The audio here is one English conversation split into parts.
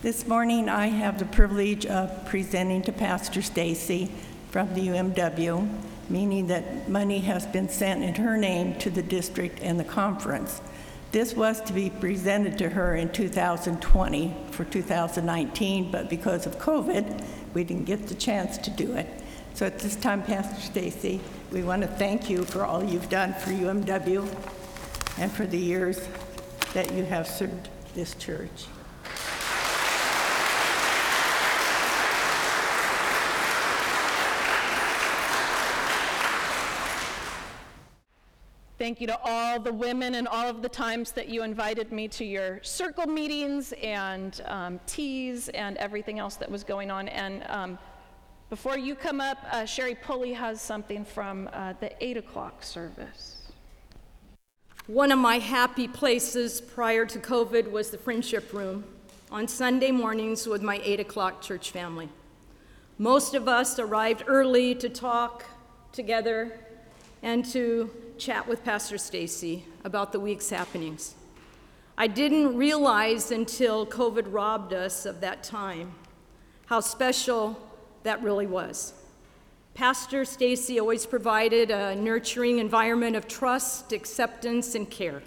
This morning, I have the privilege of presenting to Pastor Stacy from the UMW, meaning that money has been sent in her name to the district and the conference. This was to be presented to her in 2020 for 2019, but because of COVID, we didn't get the chance to do it. So at this time, Pastor Stacy, we want to thank you for all you've done for UMW and for the years that you have served this church. Thank you to all the women and all of the times that you invited me to your circle meetings and teas and everything else that was going on. And before you come up, Sherry Pulley has something from the 8 o'clock service. One of my happy places prior to COVID was the Friendship Room on Sunday mornings with my 8 o'clock church family. Most of us arrived early to talk together and to chat with Pastor Stacy about the week's happenings. I didn't realize until COVID robbed us of that time how special that really was. Pastor Stacy always provided a nurturing environment of trust, acceptance, and care.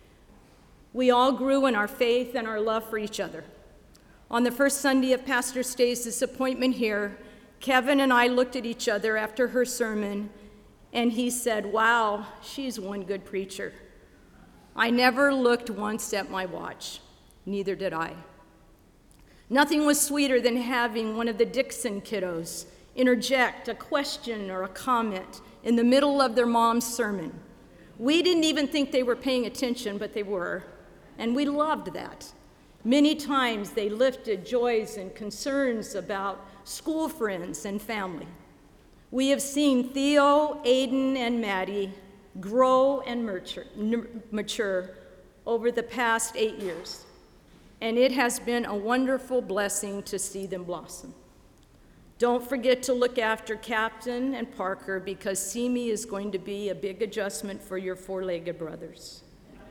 We all grew in our faith and our love for each other. On the first Sunday of Pastor Stacy's appointment here, Kevin and I looked at each other after her sermon, and he said, "Wow, she's one good preacher." I never looked once at my watch. Neither did I. Nothing was sweeter than having one of the Dixon kiddos interject a question or a comment in the middle of their mom's sermon. We didn't even think they were paying attention, but they were, and we loved that. Many times they lifted joys and concerns about school friends and family. We have seen Theo, Aiden, and Maddie grow and mature over the past 8 years, and it has been a wonderful blessing to see them blossom. Don't forget to look after Captain and Parker, because Simi is going to be a big adjustment for your four-legged brothers.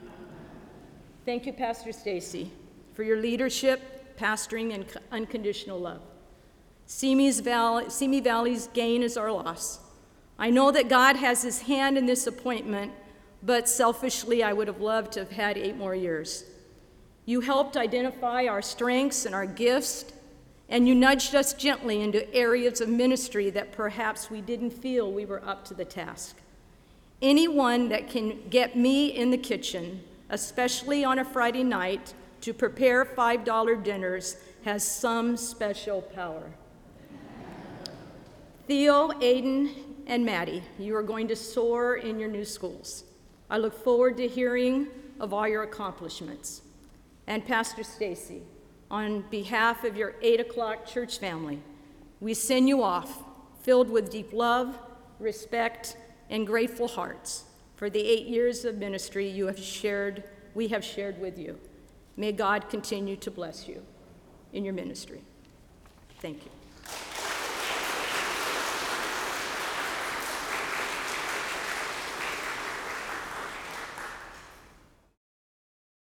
Thank you, Pastor Stacy, for your leadership, pastoring, and unconditional love. Simi Valley's gain is our loss. I know that God has his hand in this appointment, but selfishly, I would have loved to have had 8 more years. You helped identify our strengths and our gifts, and you nudged us gently into areas of ministry that perhaps we didn't feel we were up to the task. Anyone that can get me in the kitchen, especially on a Friday night, to prepare $5 dinners has some special power. Theo, Aiden, and Maddie, you are going to soar in your new schools. I look forward to hearing of all your accomplishments. And Pastor Stacy, on behalf of your 8 o'clock church family, we send you off filled with deep love, respect, and grateful hearts for the 8 years of ministry we have shared with you. May God continue to bless you in your ministry. Thank you.